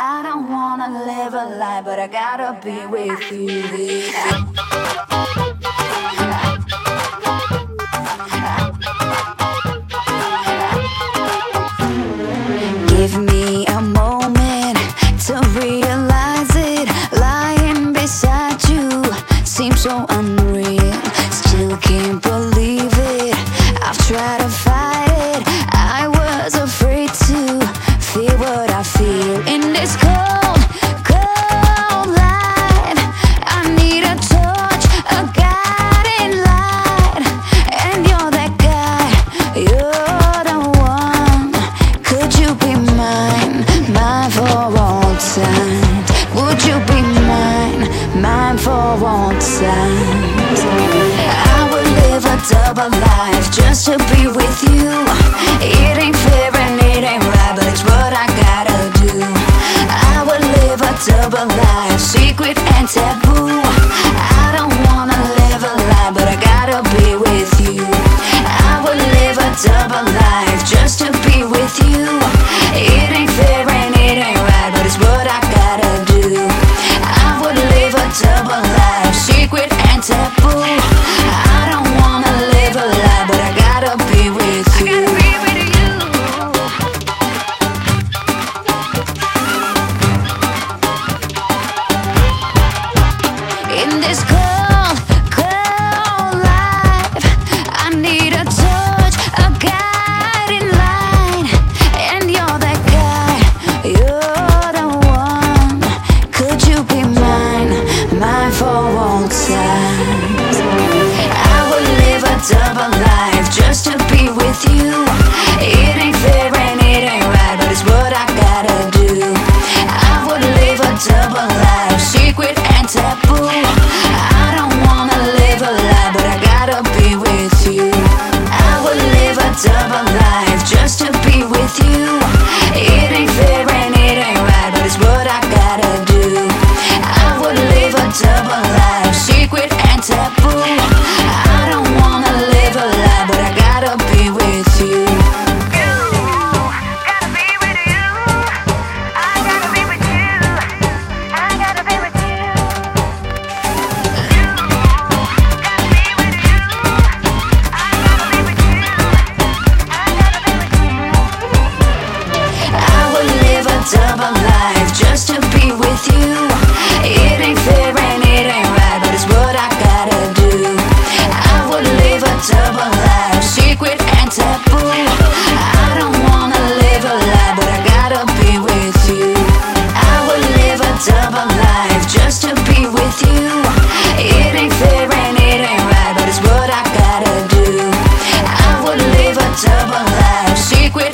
I don't wanna live a lie, but I gotta be with you. Give me a moment to realize it. Lying beside you seems so unreal. Still can't believe it. I've tried to fight it. I was afraid to feel what I feel in this cold, cold life. I need a touch, a guiding light, and you're that guy. You're the one. Could you be mine, mine for all time? Would you be mine, mine for all time? I would live a double life just to be with you. It ain't fair and it ain't right, but it's what I gotta do. I would live a double life, secret and taboo. I don't wanna live a lie, but I gotta be with you. I would live a double life just to be with you. It ain't fair and it ain't right, but it's what I gotta do. I would live a double life, secret and taboo. I don't wanna live a lie, but I gotta be with you. In this cold, cold life, I need a touch, a guiding light, and you're that guy, you're the one. Could you be mine, mine for all time? I would live a double life just to be with you. It ain't fair and it ain't right, but it's what I gotta do. I would live a double life, secret and taboo. I don't wanna live a lie, but I gotta be with you. I would live a double life just to be with you. It ain't fair and it ain't right, but it's what I gotta do. I would live a double life, secret and taboo. I don't wanna live a lie, but I gotta be with you. Double life just to be with you. It ain't fair and it ain't right, but it's what I gotta do. I would live a double life, secret and taboo. I don't wanna live a lie, but I gotta be with you. I would live a double life just to be with you. It ain't fair and it ain't right, but it's what I gotta do. I would live a double life, secret